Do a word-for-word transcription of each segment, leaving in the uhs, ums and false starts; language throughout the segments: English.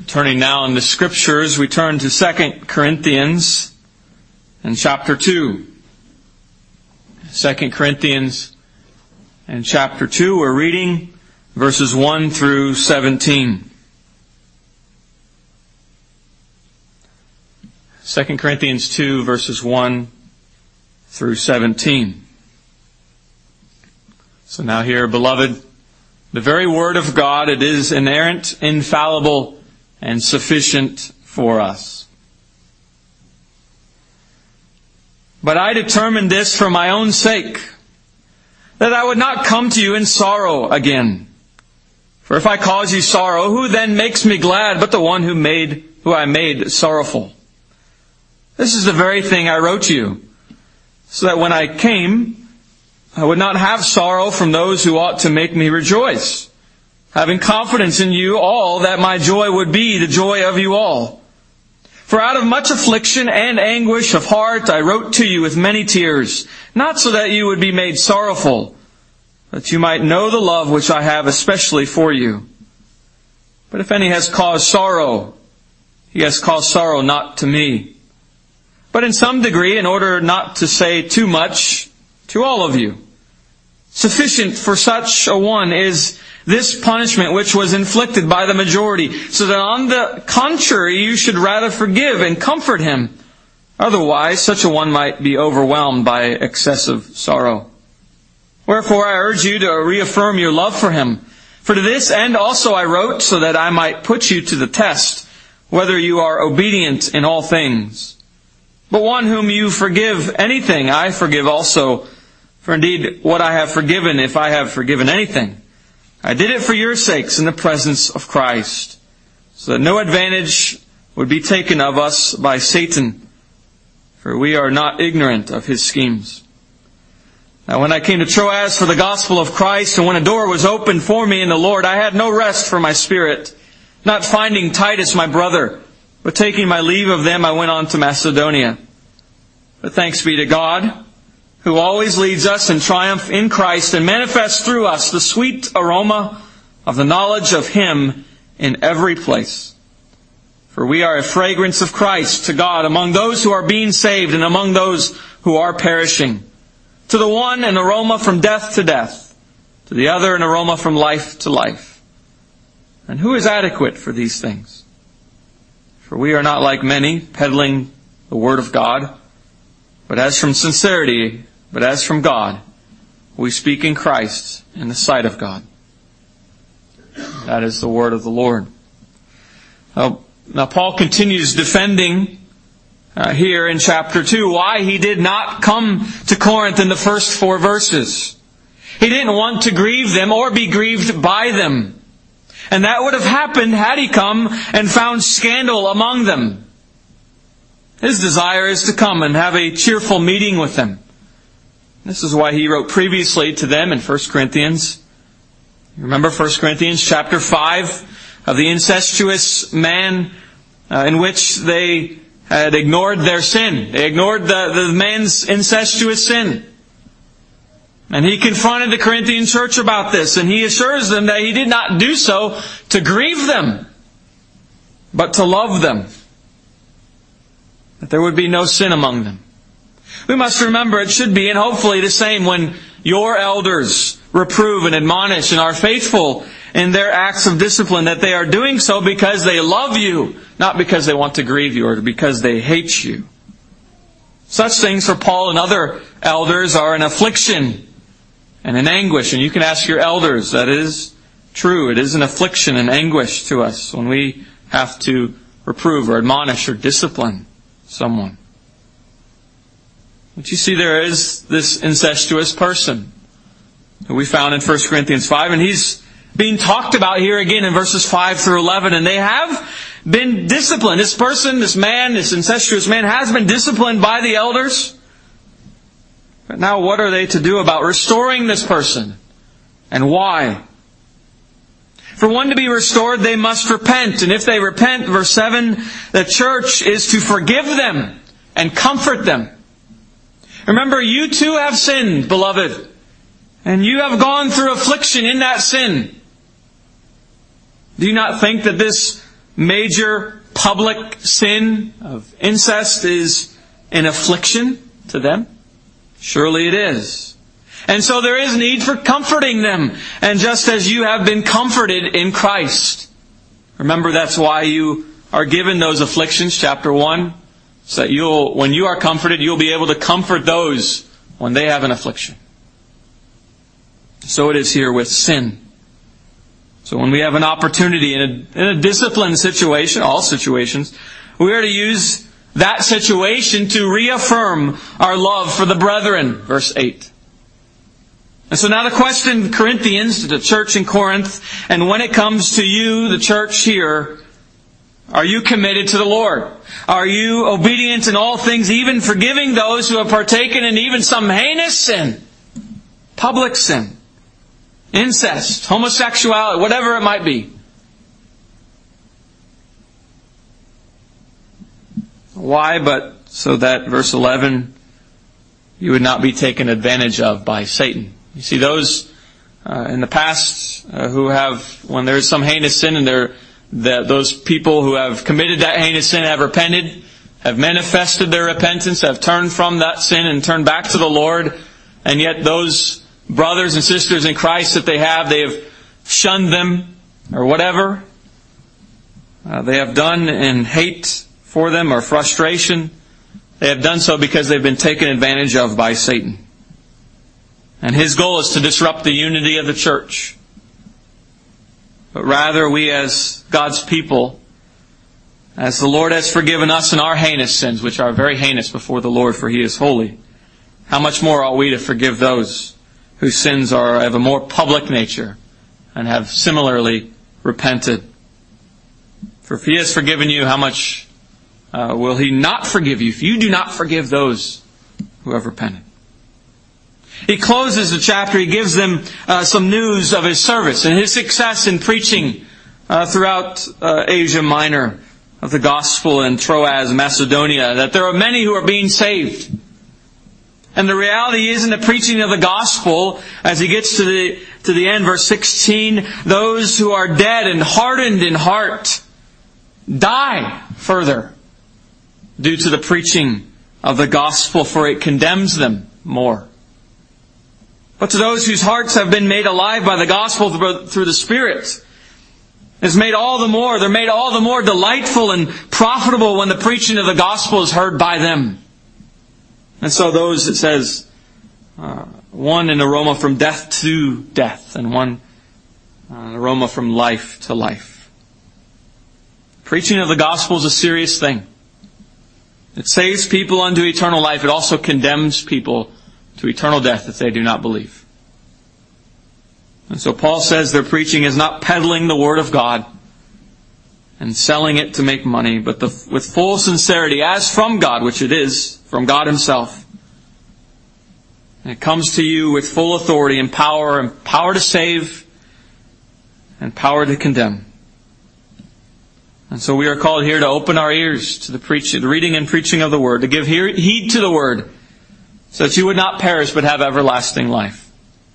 Turning now in the Scriptures, we turn to Second Corinthians and chapter two. Second Corinthians and chapter two, we're reading verses one through seventeen. Second Corinthians two, verses one through seventeen. So now here, beloved, the very Word of God, it is inerrant, infallible, and sufficient for us. But I determined this for my own sake, that I would not come to you in sorrow again. For if I cause you sorrow, who then makes me glad but the one who made, who I made sorrowful? This is the very thing I wrote to you, so that when I came, I would not have sorrow from those who ought to make me rejoice, having confidence in you all that my joy would be the joy of you all. For out of much affliction and anguish of heart I wrote to you with many tears, not so that you would be made sorrowful, that you might know the love which I have especially for you. But if any has caused sorrow, he has caused sorrow not to me, but in some degree, in order not to say too much, to all of you. Sufficient for such a one is this punishment which was inflicted by the majority, so that on the contrary you should rather forgive and comfort him. Otherwise, such a one might be overwhelmed by excessive sorrow. Wherefore I urge you to reaffirm your love for him. For to this end also I wrote, so that I might put you to the test, whether you are obedient in all things. But one whom you forgive anything, I forgive also. For indeed, what I have forgiven, if I have forgiven anything, I did it for your sakes in the presence of Christ, so that no advantage would be taken of us by Satan, for we are not ignorant of his schemes. Now when I came to Troas for the gospel of Christ, and when a door was opened for me in the Lord, I had no rest for my spirit, not finding Titus my brother, but taking my leave of them, I went on to Macedonia. But thanks be to God, who always leads us in triumph in Christ and manifests through us the sweet aroma of the knowledge of Him in every place. For we are a fragrance of Christ to God among those who are being saved and among those who are perishing. To the one an aroma from death to death, to the other an aroma from life to life. And who is adequate for these things? For we are not like many, peddling the Word of God, but as from sincerity, But as from God, we speak in Christ in the sight of God. That is the word of the Lord. Now, now Paul continues defending uh, here in chapter two why he did not come to Corinth in the first four verses. He didn't want to grieve them or be grieved by them. And that would have happened had he come and found scandal among them. His desire is to come and have a cheerful meeting with them. This is why he wrote previously to them in First Corinthians. You remember First Corinthians chapter five of the incestuous man uh, in which they had ignored their sin. They ignored the, the man's incestuous sin. And he confronted the Corinthian church about this, and he assures them that he did not do so to grieve them, but to love them. That there would be no sin among them. We must remember it should be, and hopefully the same, when your elders reprove and admonish and are faithful in their acts of discipline, that they are doing so because they love you, not because they want to grieve you or because they hate you. Such things for Paul and other elders are an affliction and an anguish. And you can ask your elders, that is true. It is an affliction and anguish to us when we have to reprove or admonish or discipline someone. But you see, there is this incestuous person who we found in First Corinthians five, and he's being talked about here again in verses five through eleven, and they have been disciplined. This person, this man, this incestuous man has been disciplined by the elders. But now what are they to do about restoring this person? And why? For one to be restored, they must repent. And if they repent, verse seven, the church is to forgive them and comfort them. Remember, you too have sinned, beloved. And you have gone through affliction in that sin. Do you not think that this major public sin of incest is an affliction to them? Surely it is. And so there is need for comforting them. And just as you have been comforted in Christ. Remember, that's why you are given those afflictions, chapter one. So that you'll, when you are comforted, you'll be able to comfort those when they have an affliction. So it is here with sin. So when we have an opportunity in a, in a disciplined situation, all situations, we are to use that situation to reaffirm our love for the brethren. Verse eight. And so now the question, Corinthians, to the church in Corinth, and when it comes to you, the church here, are you committed to the Lord? Are you obedient in all things, even forgiving those who have partaken in even some heinous sin? Public sin. Incest, homosexuality, whatever it might be. Why? But so that, verse eleven, you would not be taken advantage of by Satan. You see, those uh, in the past uh, who have, when there is some heinous sin, and they're, the, those people who have committed that heinous sin have repented, have manifested their repentance, have turned from that sin and turned back to the Lord, and yet those brothers and sisters in Christ that they have, they have shunned them, or whatever uh, they have done in hate for them or frustration. They have done so because they've been taken advantage of by Satan. And his goal is to disrupt the unity of the church. But rather, we as God's people, as the Lord has forgiven us in our heinous sins, which are very heinous before the Lord, for He is holy, how much more ought we to forgive those whose sins are of a more public nature and have similarly repented? For if He has forgiven you, how much uh, will He not forgive you if you do not forgive those who have repented? He closes the chapter. He gives them uh, some news of His service and His success in preaching uh, throughout uh, Asia Minor of the gospel in Troas, Macedonia, that there are many who are being saved. And the reality is, in the preaching of the gospel, as he gets to the to the end, verse sixteen, those who are dead and hardened in heart die further due to the preaching of the gospel, for it condemns them more. But to those whose hearts have been made alive by the gospel through the Spirit, is made all the more, they're made all the more delightful and profitable when the preaching of the gospel is heard by them. And so those, it says, uh, one an aroma from death to death, and one uh, an aroma from life to life. Preaching of the gospel is a serious thing. It saves people unto eternal life. It also condemns people to eternal death if they do not believe. And so Paul says their preaching is not peddling the Word of God and selling it to make money, but the, with full sincerity, as from God, which it is, from God Himself. And it comes to you with full authority and power, and power to save and power to condemn. And so we are called here to open our ears to the preaching, the reading and preaching of the Word, to give heed to the Word, so that you would not perish but have everlasting life.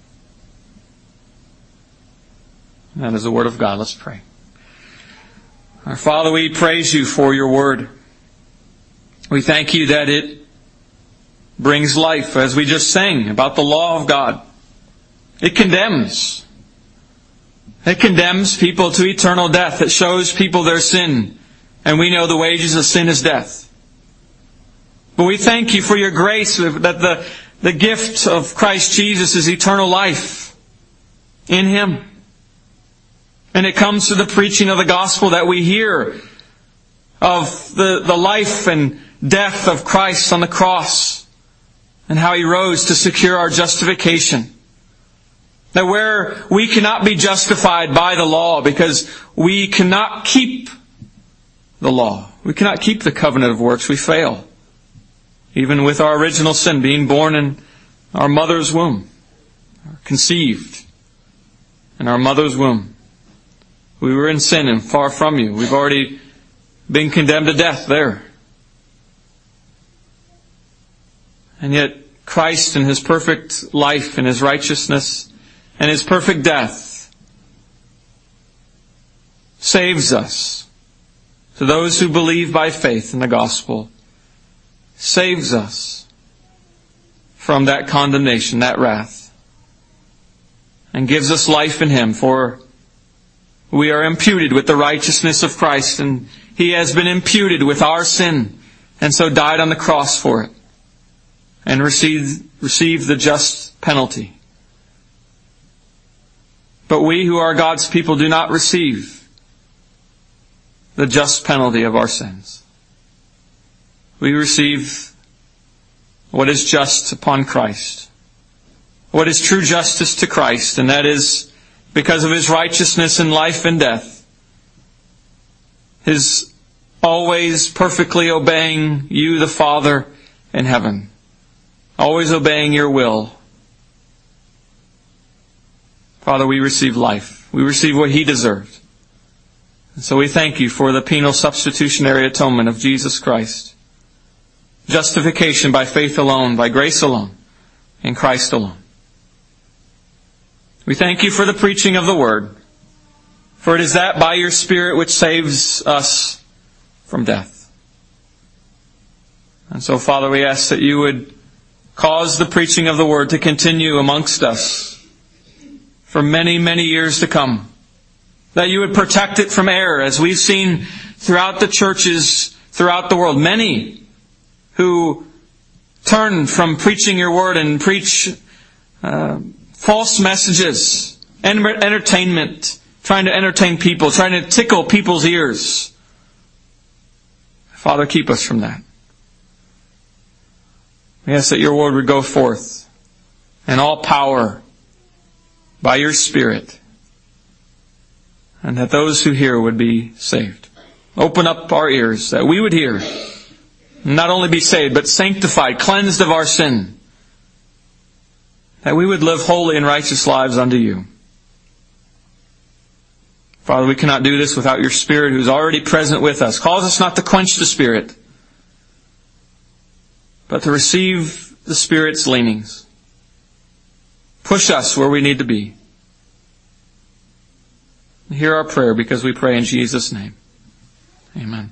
That is the Word of God. Let's pray. Our Father, we praise You for Your Word. We thank You that it brings life, as we just sang about the law of God. It condemns. It condemns people to eternal death. It shows people their sin. And we know the wages of sin is death. But we thank You for Your grace, that the, the gift of Christ Jesus is eternal life in Him. And it comes to the preaching of the gospel that we hear of the, the life and death of Christ on the cross, and how He rose to secure our justification. That where we cannot be justified by the law because we cannot keep the law, we cannot keep the covenant of works, we fail. Even with our original sin, being born in our mother's womb, conceived in our mother's womb. We were in sin and far from You. We've already been condemned to death there. And yet Christ in His perfect life and His righteousness and His perfect death saves us to those who believe by faith in the gospel, saves us from that condemnation, that wrath, and gives us life in Him. For we are imputed with the righteousness of Christ, and He has been imputed with our sin, and so died on the cross for it, and received, received the just penalty. But we who are God's people do not receive the just penalty of our sins. We receive what is just upon Christ, what is true justice to Christ, and that is because of His righteousness in life and death, His always perfectly obeying you, the Father in heaven, always obeying your will. Father, we receive life. We receive what He deserved. And so we thank You for the penal substitutionary atonement of Jesus Christ. Justification by faith alone, by grace alone, in Christ alone. We thank You for the preaching of the Word, for it is that by Your Spirit which saves us from death. And so, Father, we ask that You would cause the preaching of the Word to continue amongst us for many, many years to come. That You would protect it from error, as we've seen throughout the churches throughout the world. Many who turn from preaching Your Word and preach uh, false messages, entertainment, trying to entertain people, trying to tickle people's ears. Father, keep us from that. We ask that Your Word would go forth in all power by Your Spirit, and that those who hear would be saved. Open up our ears that we would hear, not only be saved, but sanctified, cleansed of our sin, that we would live holy and righteous lives unto You. Father, we cannot do this without Your Spirit, who is already present with us. Cause us not to quench the Spirit, but to receive the Spirit's leanings. Push us where we need to be. Hear our prayer, because we pray in Jesus' name. Amen.